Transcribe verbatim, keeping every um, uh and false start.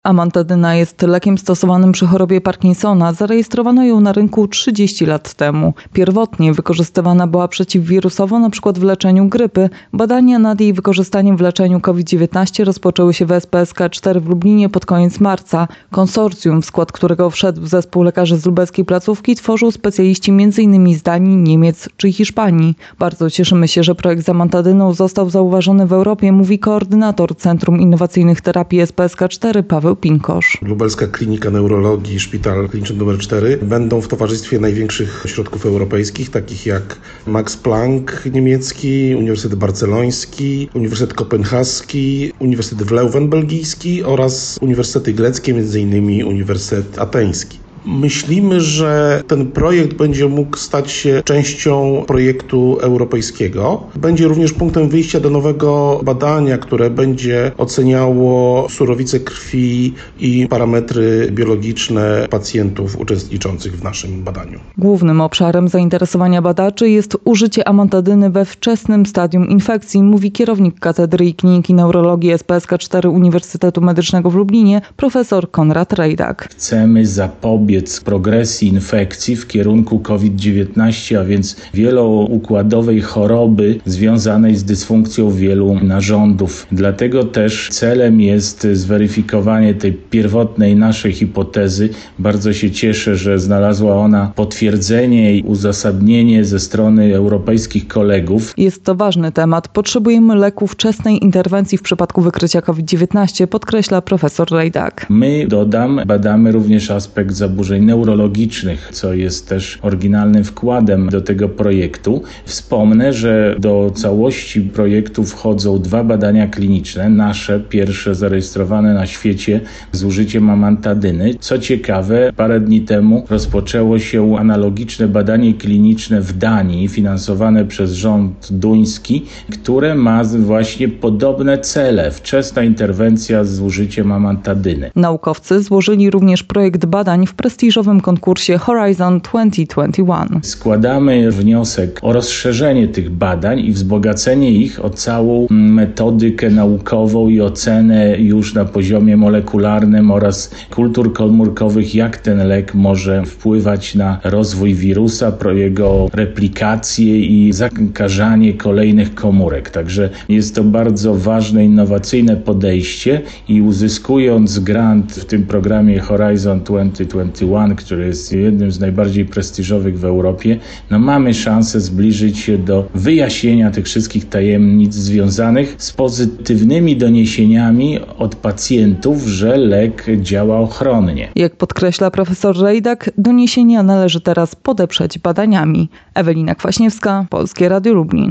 Amantadyna jest lekiem stosowanym przy chorobie Parkinsona. Zarejestrowano ją na rynku trzydzieści lat temu. Pierwotnie wykorzystywana była przeciwwirusowo, np. w leczeniu grypy. Badania nad jej wykorzystaniem w leczeniu COVID dziewiętnaście rozpoczęły się w S P S K cztery w Lublinie pod koniec marca. Konsorcjum, w skład którego wszedł zespół lekarzy z lubelskiej placówki, tworzył specjaliści między innymi z Danii, Niemiec czy Hiszpanii. Bardzo cieszymy się, że projekt z amantadyną został zauważony w Europie, mówi koordynator Centrum Innowacyjnych Terapii S P S K cztery Paweł Pinkosz. Lubelska Klinika Neurologii, Szpital Kliniczny numer cztery będą w towarzystwie największych ośrodków europejskich, takich jak Max Planck niemiecki, Uniwersytet Barceloński, Uniwersytet Kopenhaski, Uniwersytet w Leuven belgijski oraz uniwersytety greckie, m.in. Uniwersytet Ateński. Myślimy, że ten projekt będzie mógł stać się częścią projektu europejskiego. Będzie również punktem wyjścia do nowego badania, które będzie oceniało surowice krwi i parametry biologiczne pacjentów uczestniczących w naszym badaniu. Głównym obszarem zainteresowania badaczy jest użycie amantadyny we wczesnym stadium infekcji, mówi kierownik Katedry i Kliniki Neurologii S P S K cztery Uniwersytetu Medycznego w Lublinie, profesor Konrad Rejdak. Chcemy zapobiec progresji infekcji w kierunku COVID dziewiętnaście, a więc wieloukładowej choroby związanej z dysfunkcją wielu narządów. Dlatego też celem jest zweryfikowanie tej pierwotnej naszej hipotezy. Bardzo się cieszę, że znalazła ona potwierdzenie i uzasadnienie ze strony europejskich kolegów. Jest to ważny temat. Potrzebujemy leku wczesnej interwencji w przypadku wykrycia COVID dziewiętnaście, podkreśla profesor Rejdak. My, dodam, badamy również aspekt zaburzeń neurologicznych, co jest też oryginalnym wkładem do tego projektu. Wspomnę, że do całości projektu wchodzą dwa badania kliniczne, nasze pierwsze zarejestrowane na świecie z użyciem amantadyny. Co ciekawe, parę dni temu rozpoczęło się analogiczne badanie kliniczne w Danii, finansowane przez rząd duński, które ma właśnie podobne cele. Wczesna interwencja z użyciem amantadyny. Naukowcy złożyli również projekt badań w prestiżowym konkursie Horizon dwa tysiące dwudziesty jeden. Składamy wniosek o rozszerzenie tych badań i wzbogacenie ich o całą metodykę naukową i ocenę już na poziomie molekularnym oraz kultur komórkowych, jak ten lek może wpływać na rozwój wirusa, jego replikację i zakażanie kolejnych komórek. Także jest to bardzo ważne, innowacyjne podejście i uzyskując grant w tym programie Horizon dwa tysiące dwudziesty jeden, który jest jednym z najbardziej prestiżowych w Europie, no mamy szansę zbliżyć się do wyjaśnienia tych wszystkich tajemnic związanych z pozytywnymi doniesieniami od pacjentów, że lek działa ochronnie. Jak podkreśla profesor Rejdak, doniesienia należy teraz podeprzeć badaniami. Ewelina Kwaśniewska, Polskie Radio Lublin.